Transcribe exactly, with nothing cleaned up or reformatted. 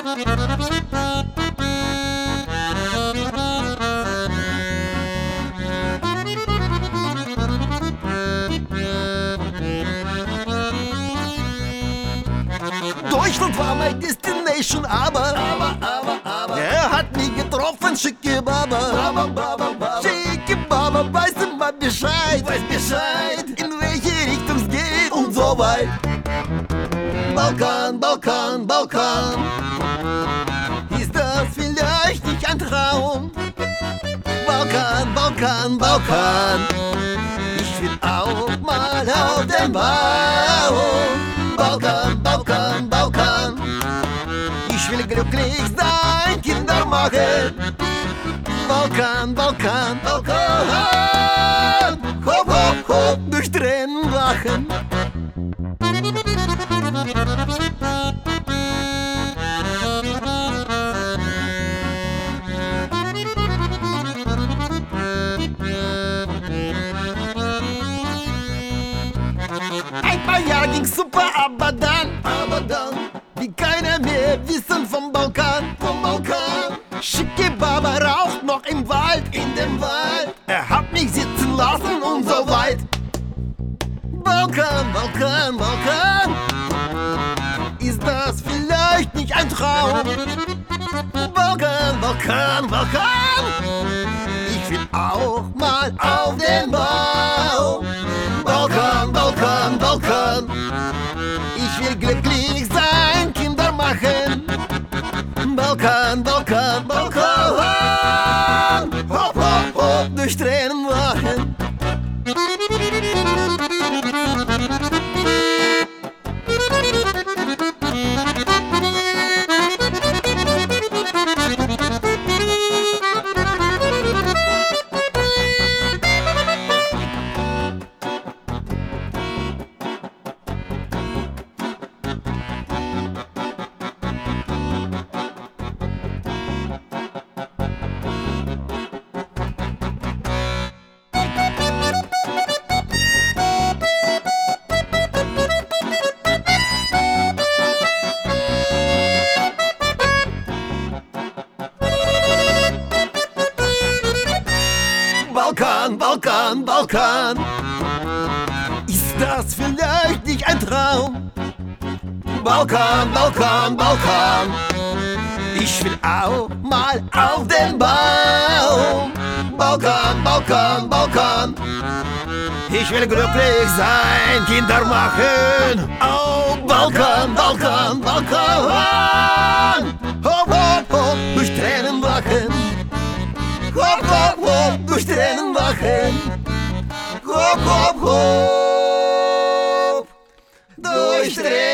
Deutschland war mein Destination, aber, aber, aber, aber er hat mich getroffen, schicke Baba, Baba, Baba, Baba. Schicke Baba, weiß immer Bescheid, weiß Bescheid, in welche Richtung es geht und so weit. Balkan, Balkan, Balkan, ist das vielleicht nicht ein Traum? Balkan, Balkan, Balkan, ich will auch mal auf den Baum. Balkan, Balkan, Balkan, ich will glücklich sein, Kinder machen. Balkan, Balkan, Balkan, hopp, hopp, hopp, durch Tränen lachen. Ein paar Jahre ging's super, aber dann, aber dann, wie keiner mehr wissen vom Balkan, vom Balkan. Schicke Baba raucht noch im Wald, in dem Wald. Er hat mich sitzen lassen und so weit. Balkan, Balkan, Balkan, ist das vielleicht nicht ein Traum? Balkan, Balkan, Balkan, ich will auch mal auf den Baum. Balkan, Balkan, Balkan, ich will glücklich sein, Kinder machen. Balkan, Balkan, Balkan, hopp, hopp, hopp, durch Tränen wachen. Balkan, Balkan, Balkan, ist das vielleicht nicht ein Traum? Balkan, Balkan, Balkan, ich will auch mal auf den Baum. Balkan, Balkan, Balkan, ich will glücklich sein, Kinder machen. Oh, Balkan, Balkan, Balkan, hopp, hopp, hopp, durch Tränen wachen. Hopp, hopp, hopp, durch Tränen wachen. Hopp, hopp, hopp, durch Tränen.